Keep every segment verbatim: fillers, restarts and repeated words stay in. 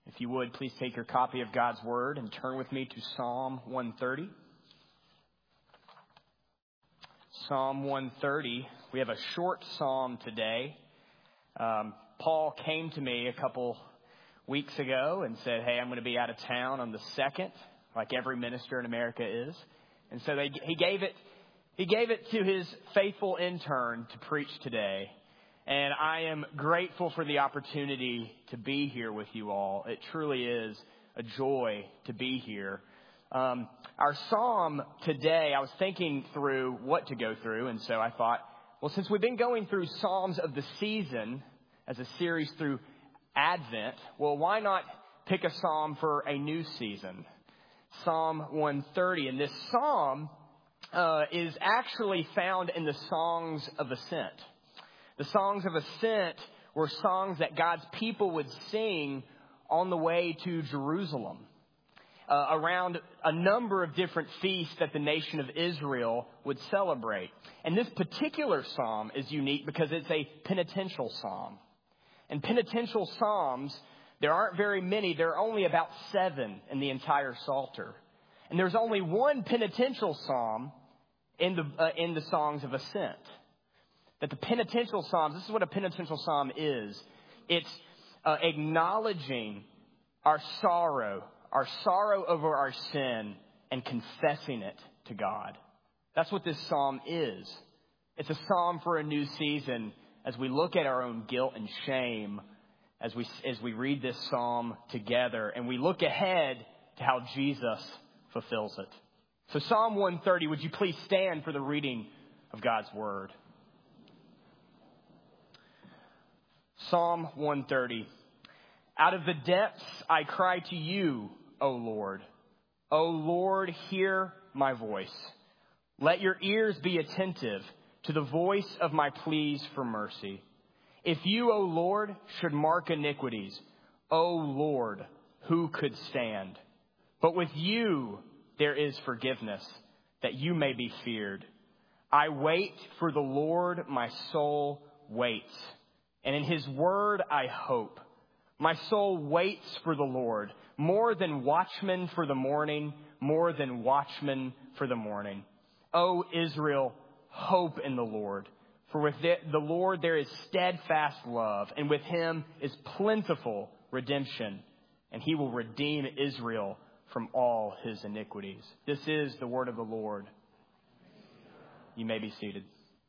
If you would, please take your copy of God's Word and turn with me to Psalm one thirty. Psalm one thirty. We have a short psalm today. Um, Paul came to me a couple weeks ago and said, hey, I'm going to be out of town on the second, like every minister in America is. And so they, he gave it, he gave it to his faithful intern to preach today. And I am grateful for the opportunity to be here with you all. It truly is a joy to be here. Um, our psalm today, I was thinking through what to go through. And so I thought, well, since we've been going through Psalms of the Season as a series through Advent, well, why not pick a psalm for a new season? Psalm one thirty. And this psalm uh, is actually found in the Songs of Ascent. The Songs of Ascent were songs that God's people would sing on the way to Jerusalem uh, around a number of different feasts that the nation of Israel would celebrate. And this particular psalm is unique because it's a penitential psalm. And penitential psalms, there aren't very many. There are only about seven in the entire Psalter. And there's only one penitential psalm in the uh, in the Songs of Ascent. That the penitential psalms, this is what a penitential psalm is. It's uh, acknowledging our sorrow, our sorrow over our sin, and confessing it to God. That's what this psalm is. It's a psalm for a new season as we look at our own guilt and shame as we as we read this psalm together, and we look ahead to how Jesus fulfills it. So Psalm one thirty, would you please stand for the reading of God's Word? Psalm one thirty. Out of the depths I cry to you, O Lord. O Lord, hear my voice. Let your ears be attentive to the voice of my pleas for mercy. If you, O Lord, should mark iniquities, O Lord, who could stand? But with you there is forgiveness, that you may be feared. I wait for the Lord, my soul waits. And in his word, I hope. My soul waits for the Lord, more than watchmen for the morning, more than watchmen for the morning. O Israel, hope in the Lord. For with the Lord there is steadfast love, and with him is plentiful redemption. And he will redeem Israel from all his iniquities. This is the word of the Lord. You may be seated.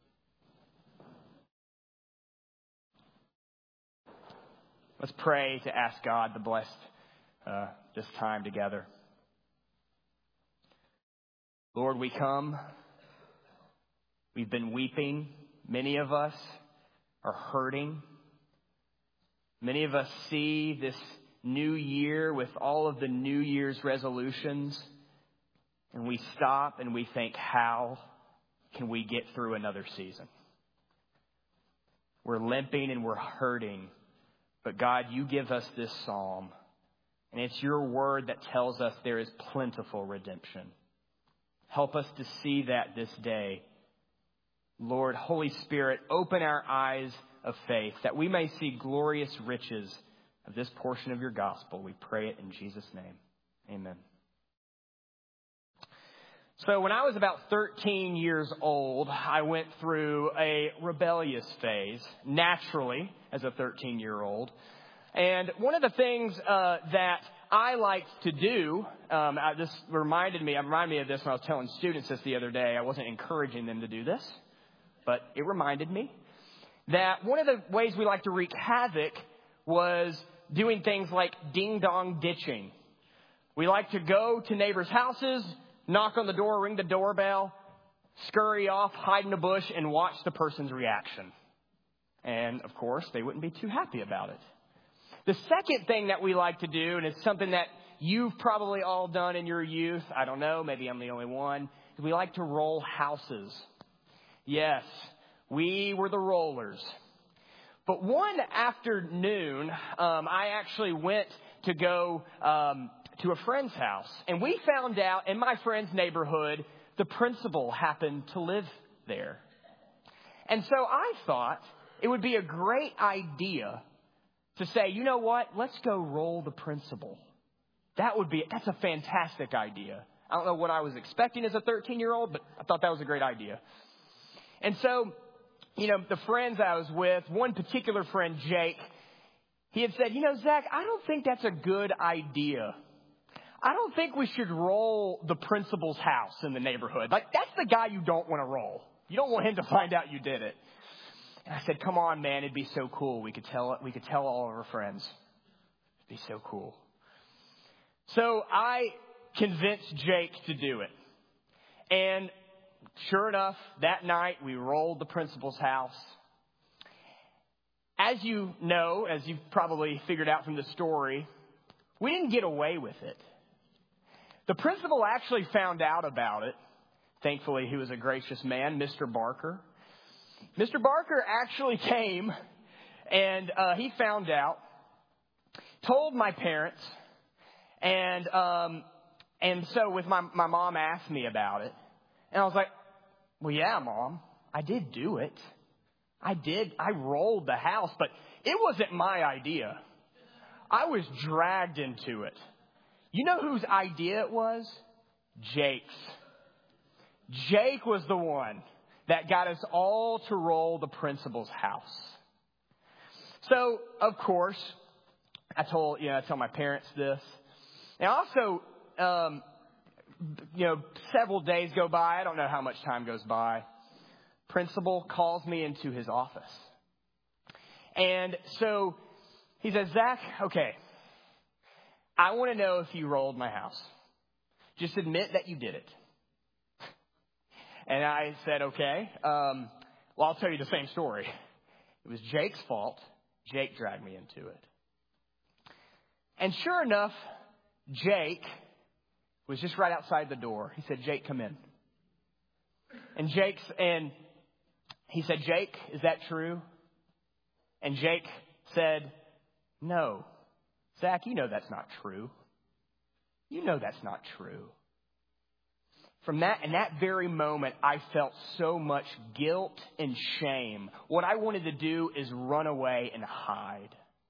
Let's pray to ask God to bless uh, this time together. Lord, we come. We've been weeping. Many of us are hurting. Many of us see this new year with all of the New Year's resolutions. And we stop and we think, how can we get through another season? We're limping and we're hurting. But God, you give us this psalm, and it's your word that tells us there is plentiful redemption. Help us to see that this day. Lord, Holy Spirit, open our eyes of faith that we may see glorious riches of this portion of your gospel. We pray it in Jesus' name. Amen. So when I was about thirteen years old, I went through a rebellious phase, naturally, as a thirteen-year-old. And one of the things uh, that I liked to do, um, I, this reminded me, it reminded me of this when I was telling students this the other day. I wasn't encouraging them to do this, but it reminded me that one of the ways we like to wreak havoc was doing things like ding-dong ditching. We like to go to neighbors' houses, knock on the door, ring the doorbell, scurry off, hide in a bush, and watch the person's reaction. And, of course, they wouldn't be too happy about it. The second thing that we like to do, and it's something that you've probably all done in your youth, I don't know, maybe I'm the only one, is we like to roll houses. Yes, we were the rollers. But one afternoon, um, I actually went to go um, to a friend's house. And we found out in my friend's neighborhood, the principal happened to live there. And so I thought it would be a great idea to say, you know what, let's go roll the principal. That would be, that's a fantastic idea. I don't know what I was expecting as a thirteen-year-old, but I thought that was a great idea. And so, you know, the friends I was with, one particular friend, Jake, he had said, you know, Zach, I don't think that's a good idea. I don't think we should roll the principal's house in the neighborhood. Like, that's the guy you don't want to roll. You don't want him to find out you did it. And I said, come on, man, it'd be so cool. We could tell we could tell all of our friends. It'd be so cool. So I convinced Jake to do it. And sure enough, that night we rolled the principal's house. As you know, as you've probably figured out from the story, we didn't get away with it. The principal actually found out about it. Thankfully, he was a gracious man, Mister Barker. Mister Barker actually came and uh, he found out, told my parents, and um, and so with my my mom asked me about it, and I was like, well, yeah, Mom, I did do it. I did. I rolled the house, but it wasn't my idea. I was dragged into it. You know whose idea it was? Jake's. Jake was the one that got us all to roll the principal's house. So, of course, I told, you know, I told my parents this. And also, um, you know, several days go by. I don't know how much time goes by. Principal calls me into his office. And so he says, Zach, okay, I want to know if you rolled my house. Just admit that you did it. And I said, okay, um, well, I'll tell you the same story. It was Jake's fault. Jake dragged me into it. And sure enough, Jake was just right outside the door. He said, Jake, come in. And Jake's, and he said, Jake, is that true? And Jake said, no. Zach, you know that's not true. You know that's not true. From that, in that very moment, I felt so much guilt and shame. What I wanted to do is run away and hide.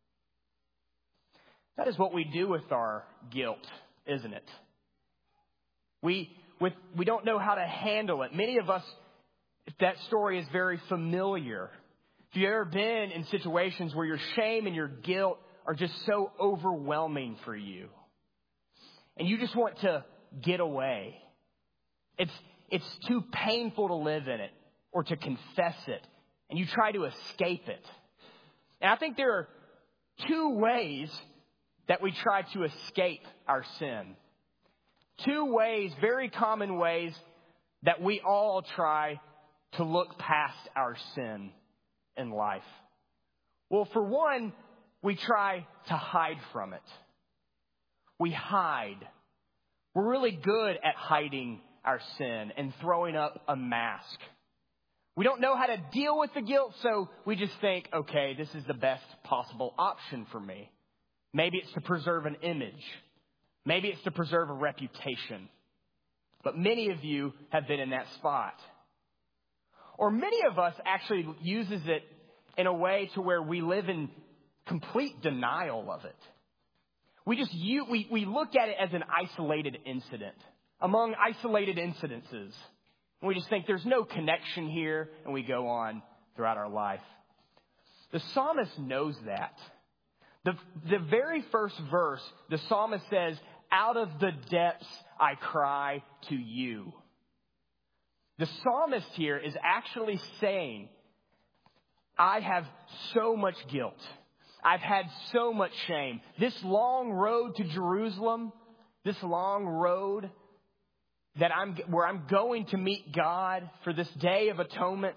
That is what we do with our guilt, isn't it? We, with, we don't know how to handle it. Many of us, that story is very familiar. If you've ever been in situations where your shame and your guilt are just so overwhelming for you, and you just want to get away. It's, it's too painful to live in it or to confess it, and you try to escape it. And I think there are two ways that we try to escape our sin. Two ways, very common ways, that we all try to look past our sin in life. Well, for one, we try to hide from it. We hide. We're really good at hiding our sin and throwing up a mask. We don't know how to deal with the guilt, so we just think, okay, this is the best possible option for me. Maybe it's to preserve an image. Maybe it's to preserve a reputation. But many of you have been in that spot. Or many of us actually uses it in a way to where we live in complete denial of it. We just you, we, we look at it as an isolated incident among isolated incidences. And we just think there's no connection here, and we go on throughout our life. The psalmist knows that. The, the very first verse, the psalmist says, out of the depths I cry to you. The psalmist here is actually saying, I have so much guilt. I've had so much shame. This long road to Jerusalem, this long road that I'm, where I'm going to meet God for this day of atonement.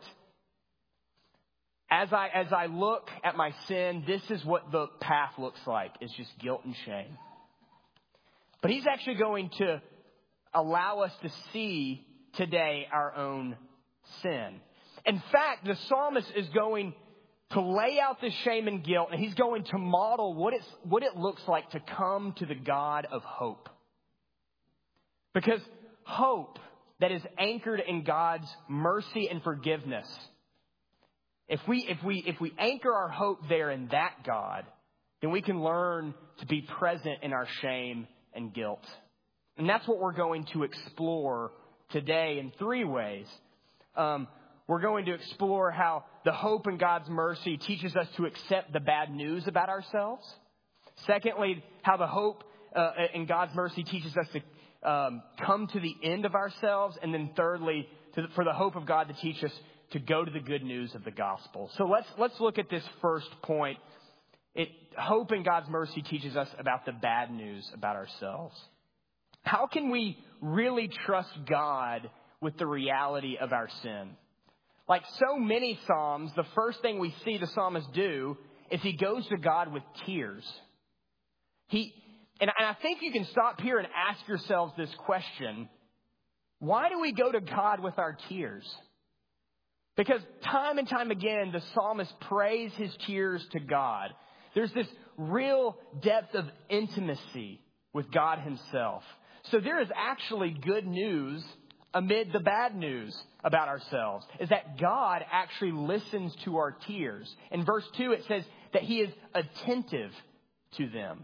As I, as I look at my sin, this is what the path looks like. It's just guilt and shame. But he's actually going to allow us to see today our own sin. In fact, the psalmist is going to lay out the shame and guilt, and he's going to model what it's, what it looks like to come to the God of hope. Because hope that is anchored in God's mercy and forgiveness, if we, if we, if we anchor our hope there in that God, then we can learn to be present in our shame and guilt. And that's what we're going to explore today in three ways. Um, we're going to explore how the hope in God's mercy teaches us to accept the bad news about ourselves. Secondly, how the hope uh, in God's mercy teaches us to um, come to the end of ourselves. And then thirdly, to the, for the hope of God to teach us to go to the good news of the gospel. So let's let's look at this first point. It, hope in God's mercy teaches us about the bad news about ourselves. How can we really trust God with the reality of our sin? Like so many Psalms, the first thing we see the psalmist do is he goes to God with tears. He, and I think you can stop here and ask yourselves this question. Why do we go to God with our tears? Because time and time again, the psalmist prays his tears to God. There's this real depth of intimacy with God himself. So there is actually good news amid the bad news about ourselves, is that God actually listens to our tears. In verse two, it says that he is attentive to them.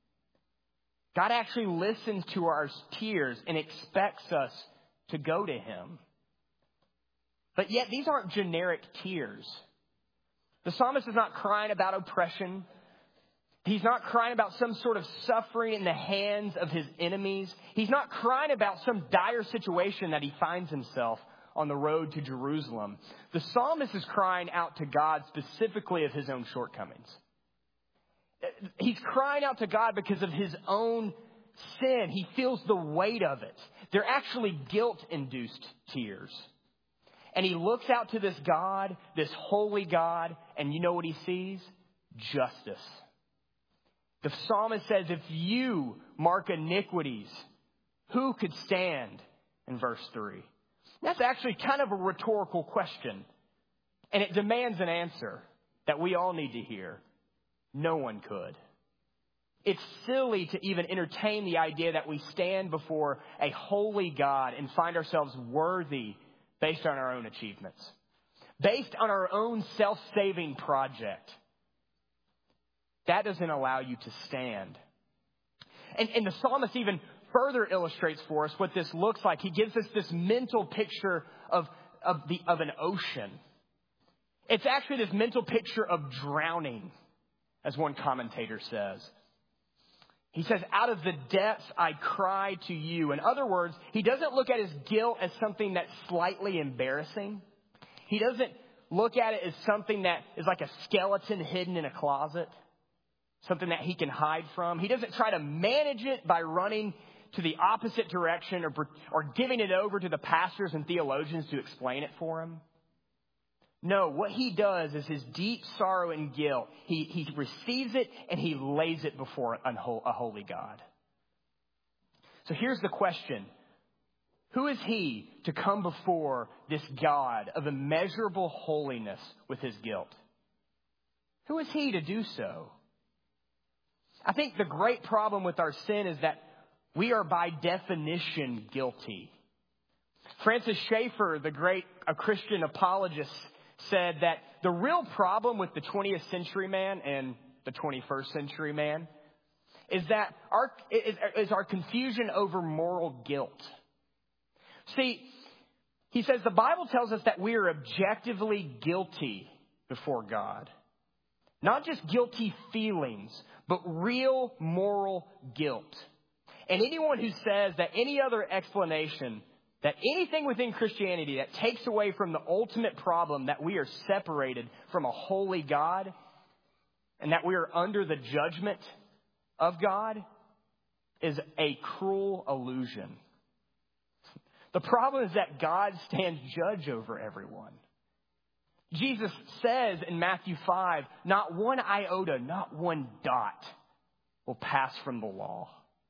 God actually listens to our tears and expects us to go to him. But yet these aren't generic tears. The psalmist is not crying about oppression. He's not crying about some sort of suffering in the hands of his enemies. He's not crying about some dire situation that he finds himself on the road to Jerusalem. The psalmist is crying out to God specifically of his own shortcomings. He's crying out to God because of his own sin. He feels the weight of it. They're actually guilt-induced tears. And he looks out to this God, this holy God, and you know what he sees? Justice. The psalmist says, if you mark iniquities, who could stand? In verse three. That's actually kind of a rhetorical question. And it demands an answer that we all need to hear. No one could. It's silly to even entertain the idea that we stand before a holy God and find ourselves worthy based on our own achievements, based on our own self-saving project. That doesn't allow you to stand. And, and the psalmist even further illustrates for us what this looks like. He gives us this mental picture of, of, the, of an ocean. It's actually this mental picture of drowning, as one commentator says. He says, out of the depths I cry to you. In other words, he doesn't look at his guilt as something that's slightly embarrassing. He doesn't look at it as something that is like a skeleton hidden in a closet. Something that he can hide from. He doesn't try to manage it by running to the opposite direction or, or giving it over to the pastors and theologians to explain it for him. No, what he does is his deep sorrow and guilt. He, he receives it and he lays it before a holy God. So here's the question. Who is he to come before this God of immeasurable holiness with his guilt? Who is he to do so? I think the great problem with our sin is that we are by definition guilty. Francis Schaeffer, the great a Christian apologist, said that the real problem with the twentieth century man and the twenty-first century man is that our is, is our confusion over moral guilt. See, he says the Bible tells us that we are objectively guilty before God. Not just guilty feelings, but real moral guilt. And anyone who says that any other explanation, that anything within Christianity that takes away from the ultimate problem that we are separated from a holy God and that we are under the judgment of God is a cruel illusion. The problem is that God stands judge over everyone. Jesus says in Matthew five, not one iota, not one dot will pass from the law.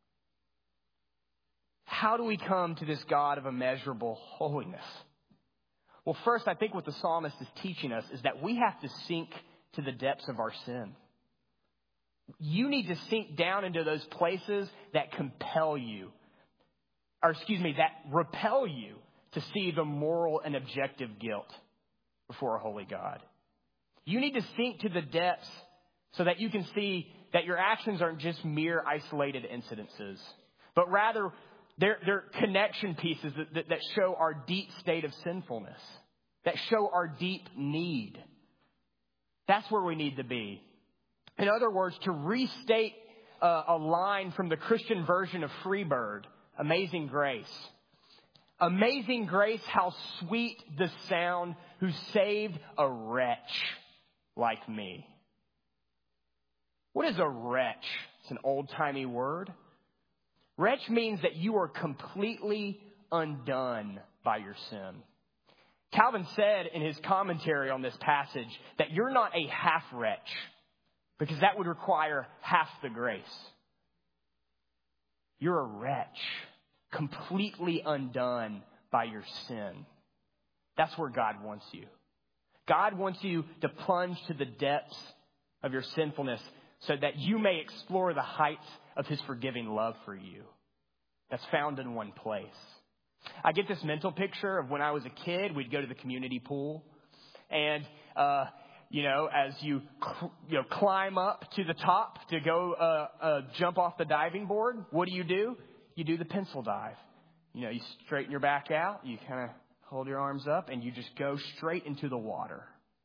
How do we come to this God of immeasurable holiness? Well, first, I think what the psalmist is teaching us is that we have to sink to the depths of our sin. You need to sink down into those places that compel you, or excuse me, that repel you to see the moral and objective guilt before a holy God. You need to sink to the depths so that you can see that your actions aren't just mere isolated incidences, but rather they're, they're connection pieces that, that, that show our deep state of sinfulness, that show our deep need. That's where we need to be. In other words, to restate uh, a line from the Christian version of Freebird, Amazing Grace. Amazing grace, how sweet the sound who saved a wretch like me. What is a wretch? It's an old-timey word. Wretch means that you are completely undone by your sin. Calvin said in his commentary on this passage that you're not a half wretch, because that would require half the grace. You're a wretch, completely undone by your sin. That's where God wants you. God wants you to plunge to the depths of your sinfulness so that you may explore the heights of his forgiving love for you. That's found in one place. I get this mental picture of when I was a kid, we'd go to the community pool. And, uh, you know, as you, you know, climb up to the top to go uh, uh, jump off the diving board, what do you do? You do the pencil dive. You know, you straighten your back out, you kind of hold your arms up, and you just go straight into the water.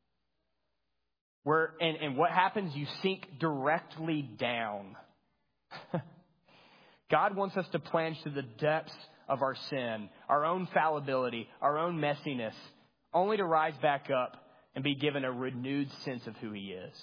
Where and, and what happens? You sink directly down. God wants us to plunge to the depths of our sin, our own fallibility, our own messiness, only to rise back up and be given a renewed sense of who he is.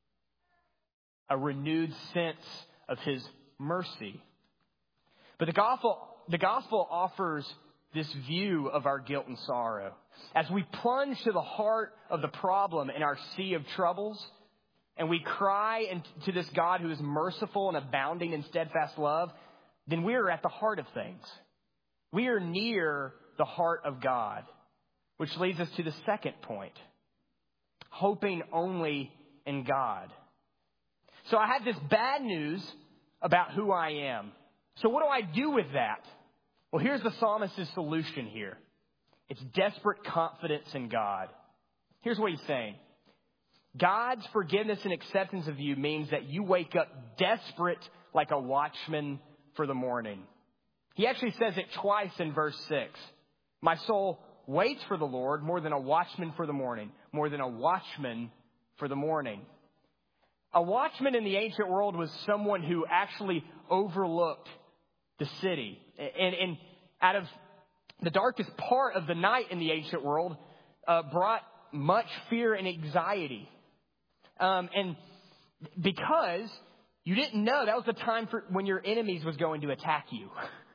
A renewed sense of his mercy. But the gospel, the gospel offers this view of our guilt and sorrow. As we plunge to the heart of the problem in our sea of troubles, and we cry to this God who is merciful and abounding in steadfast love, then we are at the heart of things. We are near the heart of God, which leads us to the second point. Hoping only in God. So I have this bad news about who I am. So what do I do with that? Well, here's the psalmist's solution here. It's desperate confidence in God. Here's what he's saying. God's forgiveness and acceptance of you means that you wake up desperate like a watchman for the morning. He actually says it twice in verse six. My soul waits for the Lord more than a watchman for the morning, more than a watchman for the morning. A watchman in the ancient world was someone who actually overlooked the city. And, and out of the darkest part of the night in the ancient world uh, brought much fear and anxiety. Um, and because you didn't know that was the time for when your enemies was going to attack you.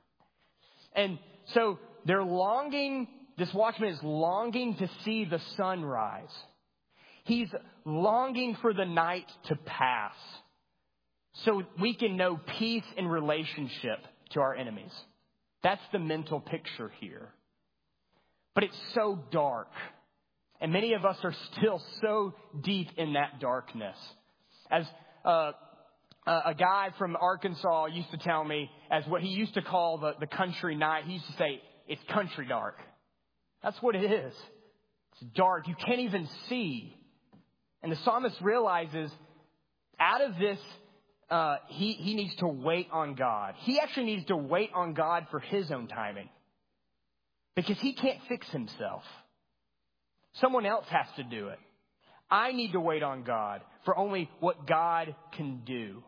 And so they're longing, this watchman is longing to see the sun rise. He's longing for the night to pass so we can know peace in relationship to our enemies. That's the mental picture here. But it's so dark. And many of us are still so deep in that darkness. As uh, a guy from Arkansas used to tell me, as what he used to call the, the country night, he used to say, it's country dark. That's what it is. It's dark. You can't even see. And the psalmist realizes out of this, uh, he, he needs to wait on God. He actually needs to wait on God for his own timing. Because he can't fix himself. Someone else has to do it. I need to wait on God for only what God can do.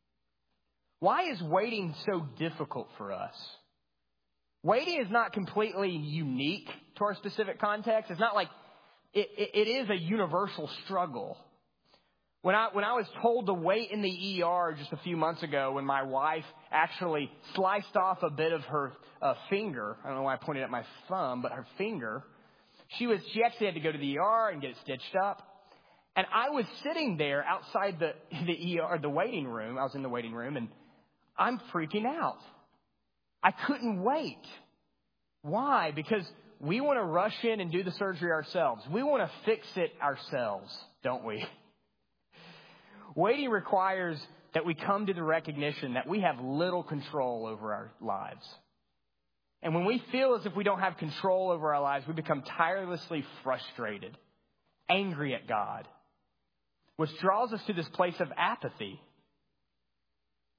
Why is waiting so difficult for us? Waiting is not completely unique to our specific context. It's not like it, it, it is a universal struggle. When I when I was told to wait in the E R just a few months ago, when my wife actually sliced off a bit of her uh, finger, I don't know why I pointed at my thumb, but her finger, she was she actually had to go to the E R and get it stitched up. And I was sitting there outside the the E R, the waiting room. I was in the waiting room, and I'm freaking out. I couldn't wait. Why? Because we want to rush in and do the surgery ourselves. We want to fix it ourselves, don't we? Waiting requires that we come to the recognition that we have little control over our lives. And when we feel as if we don't have control over our lives, we become tirelessly frustrated, angry at God, which draws us to this place of apathy.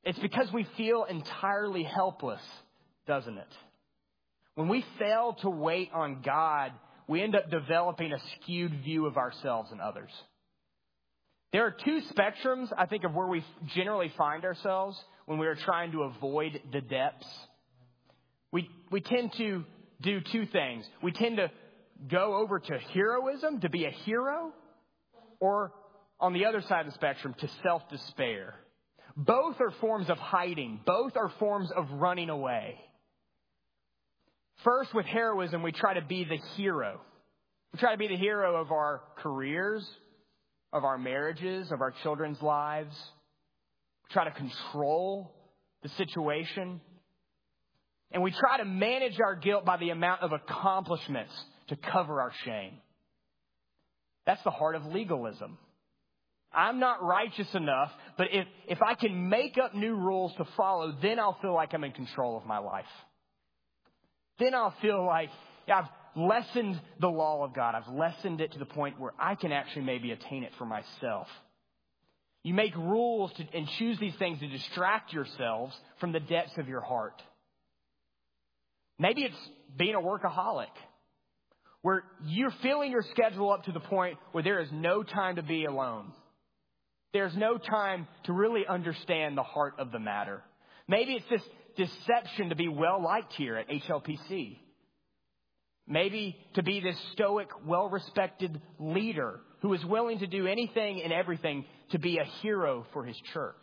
It's because we feel entirely helpless, doesn't it? When we fail to wait on God, we end up developing a skewed view of ourselves and others. There are two spectrums, I think, of where we generally find ourselves when we are trying to avoid the depths. We, we tend to do two things. We tend to go over to heroism, to be a hero, or on the other side of the spectrum, to self-despair. Both are forms of hiding. Both are forms of running away. First, with heroism, we try to be the hero. We try to be the hero of our careers, of our marriages, of our children's lives. We try to control the situation. And we try to manage our guilt by the amount of accomplishments to cover our shame. That's the heart of legalism. I'm not righteous enough, but if, if I can make up new rules to follow, then I'll feel like I'm in control of my life. Then I'll feel like I've lessened the law of God. I've lessened it to the point where I can actually maybe attain it for myself. You make rules to, and choose these things to distract yourselves from the depths of your heart. Maybe it's being a workaholic, where you're filling your schedule up to the point where there is no time to be alone. There's no time to really understand the heart of the matter. Maybe it's this deception to be well-liked here at H L P C. Maybe to be this stoic, well-respected leader who is willing to do anything and everything to be a hero for his church.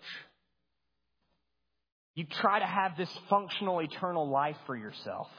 You try to have this functional, eternal life for yourself.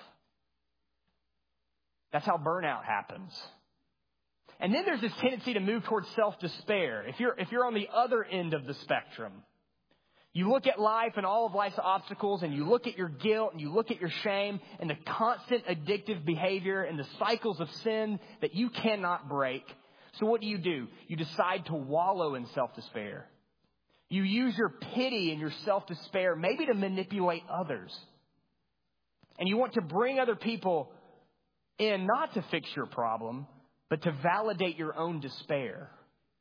That's how burnout happens. And then there's this tendency to move towards self-despair. If you're, if you're on the other end of the spectrum, you look at life and all of life's obstacles, and you look at your guilt and you look at your shame and the constant addictive behavior and the cycles of sin that you cannot break. So what do you do? You decide to wallow in self-despair. You use your pity and your self-despair maybe to manipulate others. And you want to bring other people in not to fix your problem, but to validate your own despair.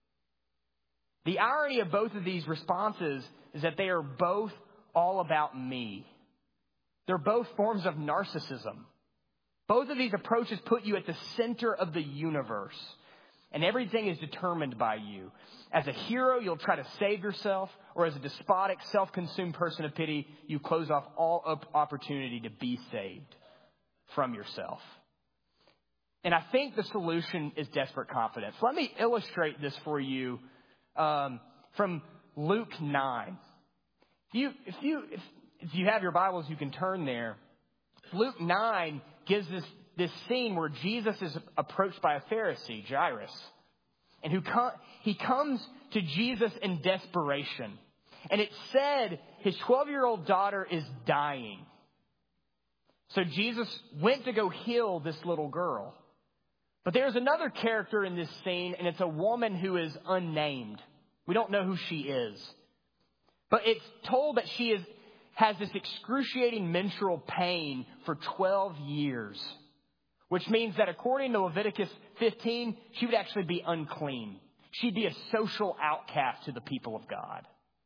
The irony of both of these responses is that they are both all about me. They're both forms of narcissism. Both of these approaches put you at the center of the universe, and everything is determined by you. As a hero, you'll try to save yourself, or as a despotic, self-consumed person of pity, you close off all opportunity to be saved from yourself. And I think the solution is desperate confidence. Let me illustrate this for you um, from Luke nine. If you, if you, if, if you have your Bibles, you can turn there. Luke nine gives this, this scene where Jesus is approached by a Pharisee, Jairus. And who com- he comes to Jesus in desperation. And it said his twelve-year-old daughter is dying. So Jesus went to go heal this little girl. But there's another character in this scene, and it's a woman who is unnamed. We don't know who she is. But it's told that she is, has this excruciating menstrual pain for twelve years. Which means that according to Leviticus fifteen, she would actually be unclean. She'd be a social outcast to the people of God.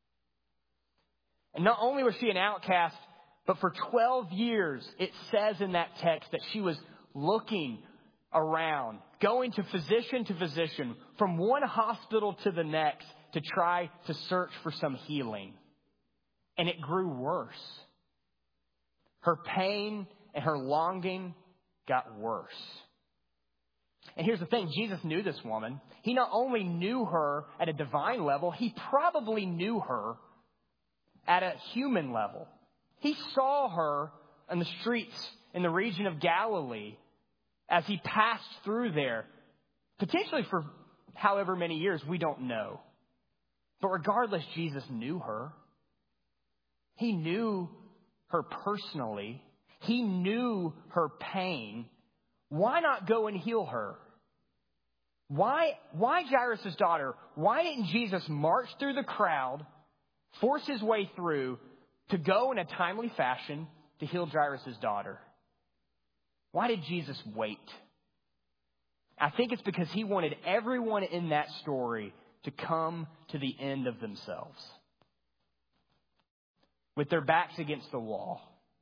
And not only was she an outcast, but for twelve years, it says in that text that she was looking around, going to physician to physician, from one hospital to the next to try to search for some healing. And it grew worse. Her pain and her longing got worse. And here's the thing, Jesus knew this woman. He not only knew her at a divine level, he probably knew her at a human level. He saw her in the streets in the region of Galilee as he passed through there, potentially for however many years, we don't know. But regardless, Jesus knew her. He knew her personally. He knew her pain. Why not go and heal her? Why, why Jairus' daughter? Why didn't Jesus march through the crowd, force his way through to go in a timely fashion to heal Jairus' daughter? Why did Jesus wait? I think it's because he wanted everyone in that story to come to the end of themselves. with their backs against the wall.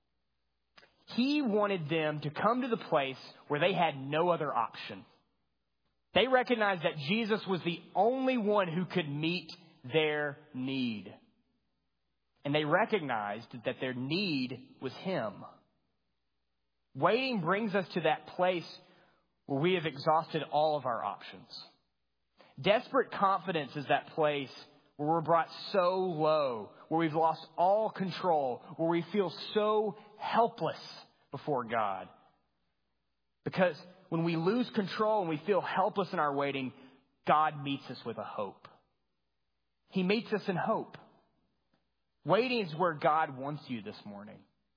He wanted them to come to the place where they had no other option. They recognized that Jesus was the only one who could meet their need. And they recognized that their need was Him. Waiting brings us to that place where we have exhausted all of our options. Desperate confidence is that place where we're brought so low, where we've lost all control, where we feel so helpless before God. Because when we lose control and we feel helpless in our waiting, God meets us with a hope. He meets us in hope. Waiting is where God wants you this morning.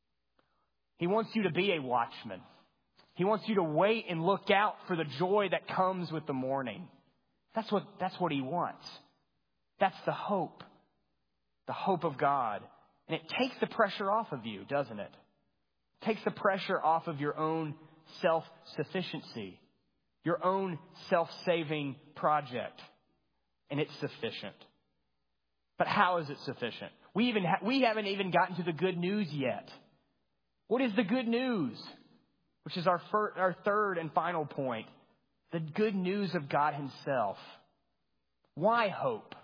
He wants you to be a watchman. He wants you to wait and look out for the joy that comes with the morning. That's what, that's what He wants. That's the hope. The hope of God. And it takes the pressure off of you, doesn't it? It takes the pressure off of your own self-sufficiency, your own self-saving project. And it's sufficient. But how is it sufficient? We even ha- we haven't even gotten to the good news yet. What is the good news? Which is our fir- our third and final point. The good news of God Himself. Why hope?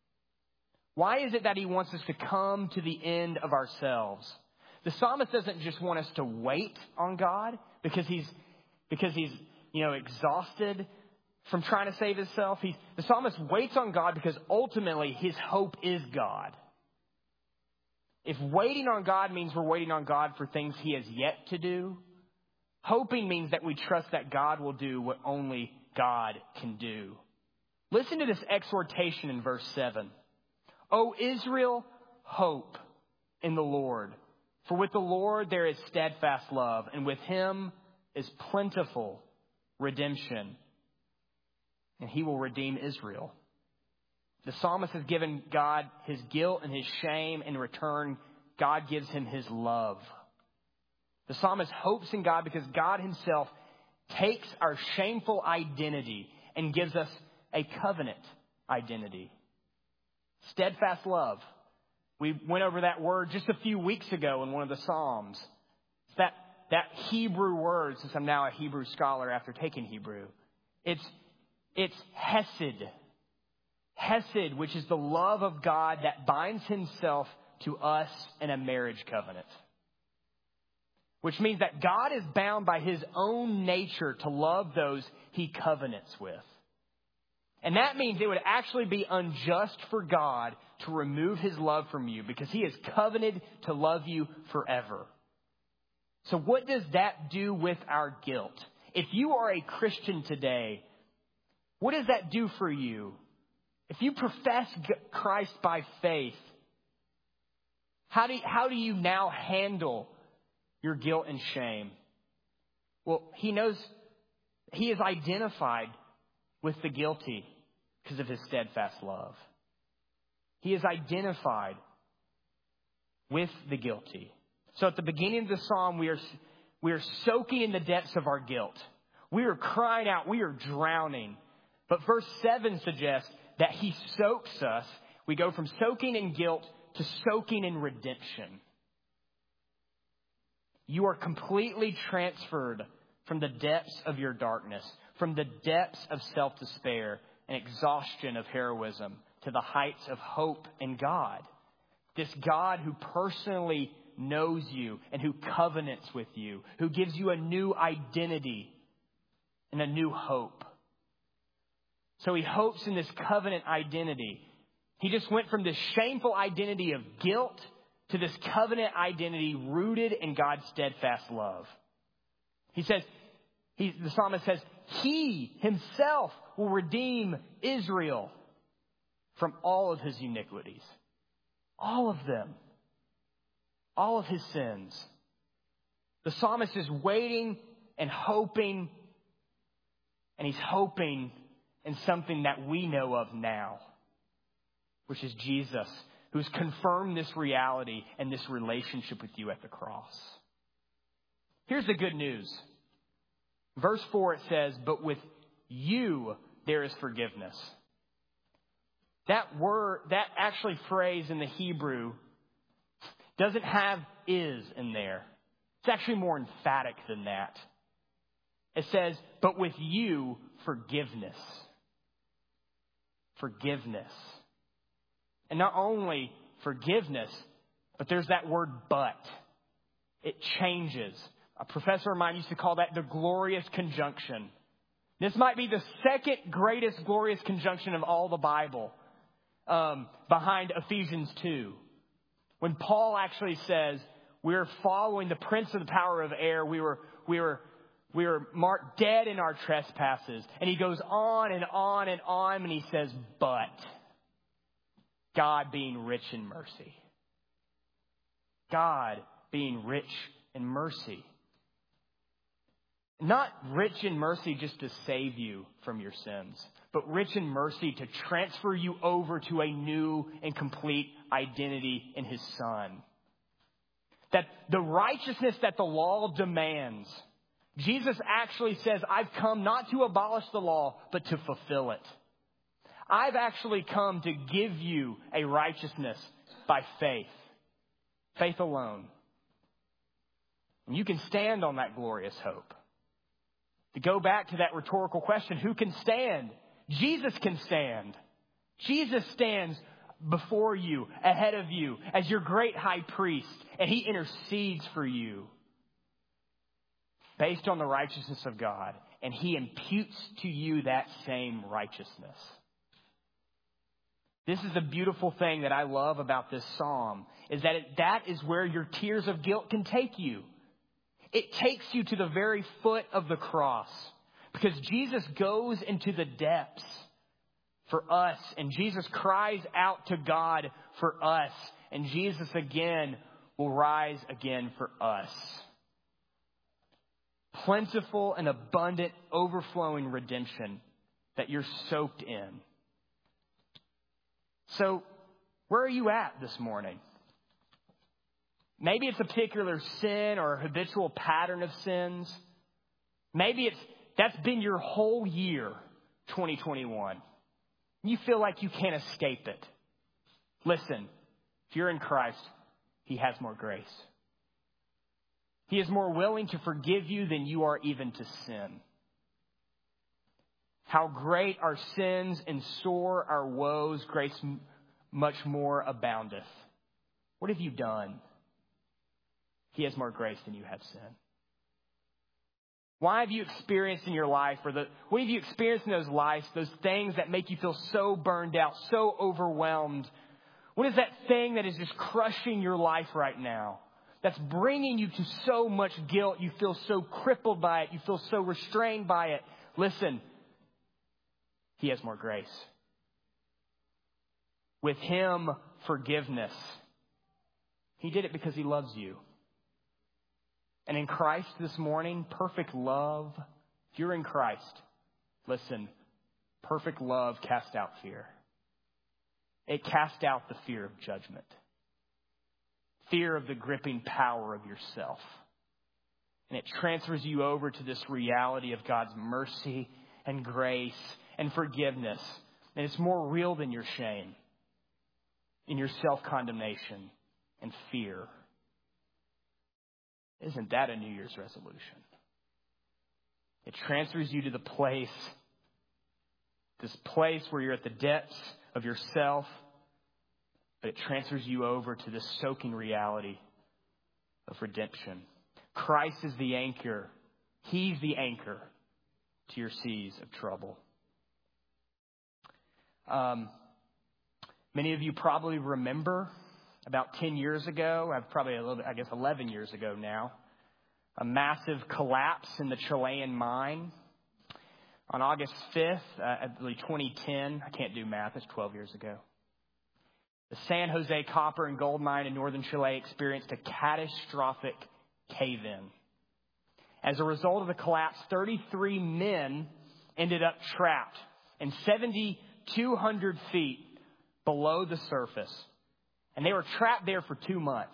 Why is it that He wants us to come to the end of ourselves? The psalmist doesn't just want us to wait on God because he's because he's you know exhausted from trying to save himself. He, the psalmist waits on God because ultimately his hope is God. If waiting on God means we're waiting on God for things He has yet to do, hoping means that we trust that God will do what only God can do. Listen to this exhortation in verse seven. O Israel, hope in the Lord. For with the Lord there is steadfast love, and with Him is plentiful redemption. And He will redeem Israel. The psalmist has given God his guilt and his shame. In return, God gives him His love. The psalmist hopes in God because God Himself takes our shameful identity and gives us a covenant identity. Steadfast love. We went over that word just a few weeks ago in one of the Psalms. It's that, that Hebrew word, since I'm now a Hebrew scholar after taking Hebrew. It's, it's Hesed. Hesed, which is the love of God that binds Himself to us in a marriage covenant. Which means that God is bound by His own nature to love those He covenants with. And that means it would actually be unjust for God to remove His love from you because He has covenanted to love you forever. So what does that do with our guilt? If you are a Christian today, what does that do for you? If you profess Christ by faith, how do, how do you now handle your guilt and shame? Well, He knows, He is identified with the guilty because of His steadfast love. He is identified with the guilty. So at the beginning of the psalm, we are, we are soaking in the depths of our guilt. We are crying out. We are drowning. But verse seven suggests that He soaks us. We go from soaking in guilt to soaking in redemption. You are completely transferred from the depths of your darkness, from the depths of self-despair and exhaustion of heroism to the heights of hope in God. This God who personally knows you and who covenants with you, who gives you a new identity and a new hope. So He hopes in this covenant identity. He just went from this shameful identity of guilt to this covenant identity rooted in God's steadfast love. He says, he, the psalmist says, He Himself will redeem Israel from all of his iniquities. All of them. All of his sins. The psalmist is waiting and hoping, and he's hoping in something that we know of now, which is Jesus, who's confirmed this reality and this relationship with you at the cross. Here's the good news. Verse four, it says, but with you there is forgiveness. That word, that actually phrase in the Hebrew doesn't have is in there. It's actually more emphatic than that. It says, but with you, forgiveness. Forgiveness. And not only forgiveness, but there's that word but. It changes. A professor of mine used to call that the glorious conjunction. This might be the second greatest glorious conjunction of all the Bible, um, behind Ephesians two. When Paul actually says, we're following the prince of the power of air. We were, we were, we were marked dead in our trespasses. And he goes on and on and on, and he says, but God being rich in mercy. God being rich in mercy. Not rich in mercy just to save you from your sins, but rich in mercy to transfer you over to a new and complete identity in His Son. That the righteousness that the law demands, Jesus actually says, I've come not to abolish the law, but to fulfill it. I've actually come to give you a righteousness by faith. Faith alone. And you can stand on that glorious hope. To go back to that rhetorical question, who can stand? Jesus can stand. Jesus stands before you, ahead of you, as your great high priest, and He intercedes for you based on the righteousness of God, and He imputes to you that same righteousness. This is the beautiful thing that I love about this psalm, is that it, that is where your tears of guilt can take you. It takes you to the very foot of the cross, because Jesus goes into the depths for us, and Jesus cries out to God for us, and Jesus again will rise again for us. Plentiful and abundant, overflowing redemption that you're soaked in. So, where are you at this morning? Maybe it's a particular sin or a habitual pattern of sins. Maybe it's that's been your whole year, twenty twenty-one. You feel like you can't escape it. Listen, if you're in Christ, He has more grace. He is more willing to forgive you than you are even to sin. How great our sins and sore our woes, grace much more aboundeth. What have you done? He has more grace than you have sin. Why have you experienced in your life, or the, what have you experienced in those lives, those things that make you feel so burned out, so overwhelmed? What is that thing that is just crushing your life right now? That's bringing you to so much guilt. You feel so crippled by it. You feel so restrained by it. Listen, He has more grace. With Him, forgiveness. He did it because He loves you. And in Christ this morning, perfect love. If you're in Christ, listen, perfect love casts out fear. It casts out the fear of judgment. Fear of the gripping power of yourself. And it transfers you over to this reality of God's mercy and grace and forgiveness. And it's more real than your shame, in your self-condemnation and fear. Isn't that a New Year's resolution? It transfers you to the place, this place where you're at the depths of yourself, but it transfers you over to this soaking reality of redemption. Christ is the anchor. He's the anchor to your seas of trouble. Um, many of you probably remember about ten years ago, probably a little bit, I guess eleven years ago now, a massive collapse in the Chilean mine. On August fifth, uh, I believe twenty ten, I can't do math, it's twelve years ago. The San Jose copper and gold mine in northern Chile experienced a catastrophic cave-in. As a result of the collapse, thirty-three men ended up trapped in seven thousand two hundred feet below the surface. And they were trapped there for two months.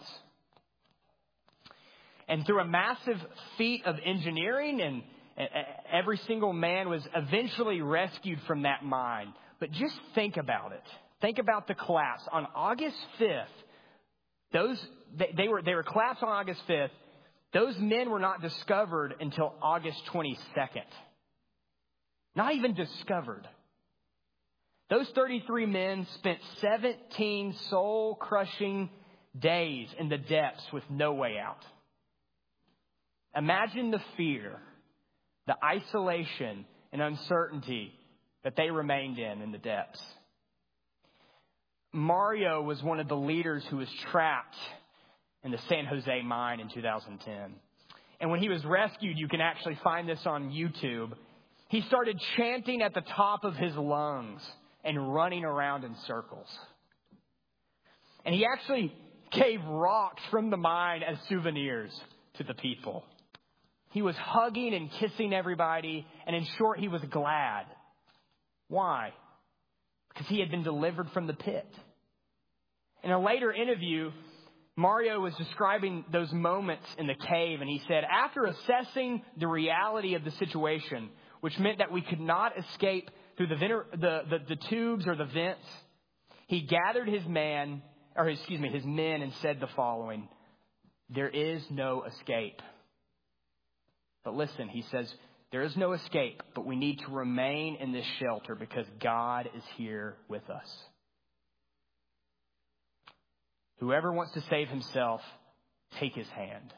And through a massive feat of engineering, and every single man was eventually rescued from that mine. But just think about it. Think about the collapse. On August fifth, those they, they were they were collapsed on August fifth. Those men were not discovered until August twenty-second. Not even discovered. Those thirty-three men spent seventeen soul-crushing days in the depths with no way out. Imagine the fear, the isolation, and uncertainty that they remained in in the depths. Mario was one of the leaders who was trapped in the San Jose mine in two thousand ten. And when he was rescued, you can actually find this on YouTube. He started chanting at the top of his lungs and running around in circles. And he actually gave rocks from the mine as souvenirs to the people. He was hugging and kissing everybody. And in short, he was glad. Why? Because he had been delivered from the pit. In a later interview, Mario was describing those moments in the cave. And he said, after assessing the reality of the situation, which meant that we could not escape through the, the, the, the tubes or the vents, he gathered his man, or excuse me, his men and said the following: there is no escape. But listen, he says, there is no escape, but we need to remain in this shelter because God is here with us. Whoever wants to save himself, take his hand.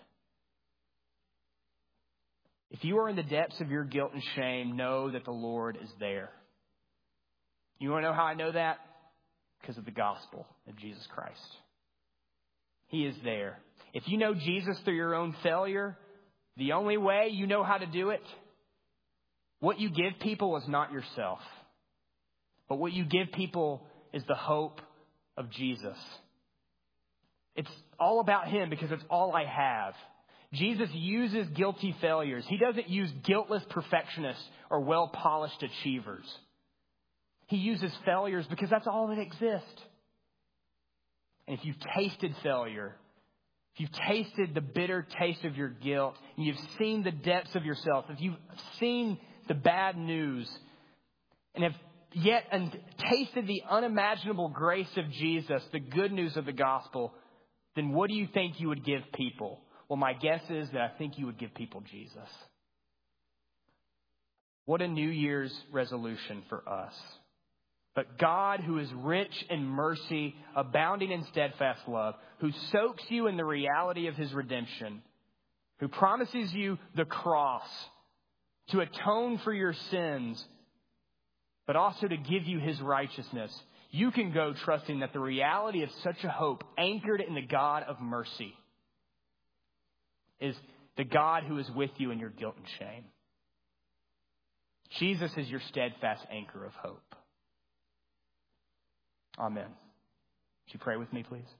If you are in the depths of your guilt and shame, know that the Lord is there. You want to know how I know that? Because of the gospel of Jesus Christ. He is there. If you know Jesus through your own failure, the only way you know how to do it, what you give people is not yourself. But what you give people is the hope of Jesus. It's all about him because it's all I have. Jesus uses guilty failures. He doesn't use guiltless perfectionists or well-polished achievers. He uses failures because that's all that exists. And if you've tasted failure, if you've tasted the bitter taste of your guilt, and you've seen the depths of yourself, if you've seen the bad news, and have yet and tasted the unimaginable grace of Jesus, the good news of the gospel, then what do you think you would give people? Well, my guess is that I think you would give people Jesus. What a New Year's resolution for us. But God, who is rich in mercy, abounding in steadfast love, who soaks you in the reality of his redemption, who promises you the cross to atone for your sins, but also to give you his righteousness, you can go trusting that the reality of such a hope, anchored in the God of mercy, is the God who is with you in your guilt and shame. Jesus is your steadfast anchor of hope. Amen. Would you pray with me, please?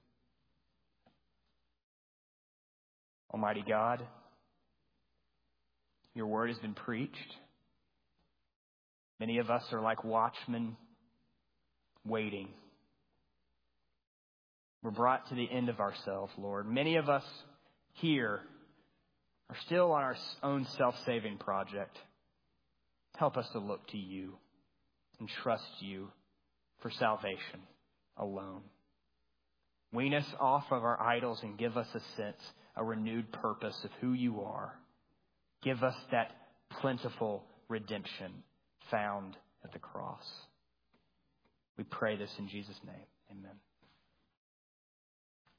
Almighty God, your word has been preached. Many of us are like watchmen waiting. We're brought to the end of ourselves, Lord. Many of us here are still on our own self-saving project. Help us to look to you and trust you for salvation alone. Wean us off of our idols and give us a sense, a renewed purpose of who you are. Give us that plentiful redemption found at the cross. We pray this in Jesus' name. Amen.